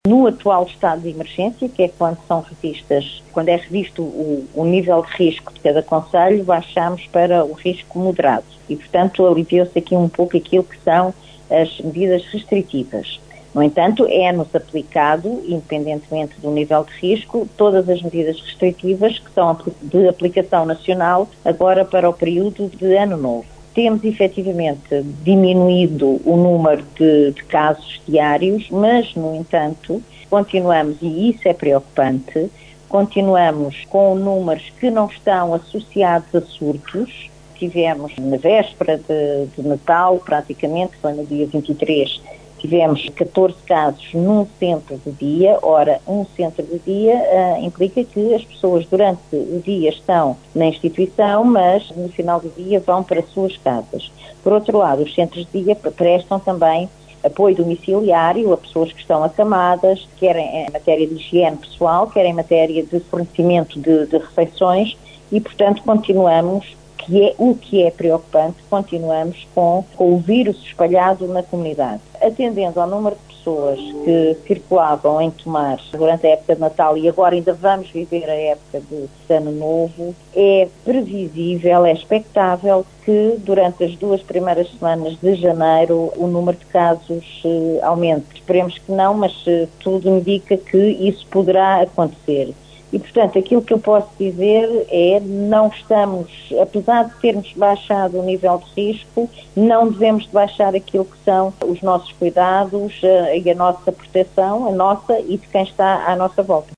No atual estado de emergência, que é quando é revisto o nível de risco de cada concelho, baixamos para o risco moderado e, portanto, aliviou-se aqui um pouco aquilo que são as medidas restritivas. No entanto, é-nos aplicado, independentemente do nível de risco, todas as medidas restritivas que são de aplicação nacional agora para o período de Ano Novo. Temos efetivamente diminuído o número de casos diários, mas, no entanto, continuamos, e isso é preocupante, continuamos com números que não estão associados a surtos. Tivemos na véspera de Natal, praticamente, foi no dia 23, tivemos 14 casos num centro de dia. Ora, um centro de dia implica que as pessoas durante o dia estão na instituição, mas no final do dia vão para as suas casas. Por outro lado, os centros de dia prestam também apoio domiciliário a pessoas que estão acamadas, quer em matéria de higiene pessoal, quer em matéria de fornecimento de refeições e, portanto, continuamos, o que é preocupante, continuamos com o vírus espalhado na comunidade. Atendendo ao número de pessoas que circulavam em Tomar durante a época de Natal e agora ainda vamos viver a época de Ano Novo, é previsível, é expectável que durante as 2 primeiras semanas de janeiro o número de casos aumente. Esperemos que não, mas tudo indica que isso poderá acontecer. E, portanto, aquilo que eu posso dizer é, não estamos, apesar de termos baixado o nível de risco, não devemos baixar aquilo que são os nossos cuidados e a nossa proteção, a nossa e de quem está à nossa volta.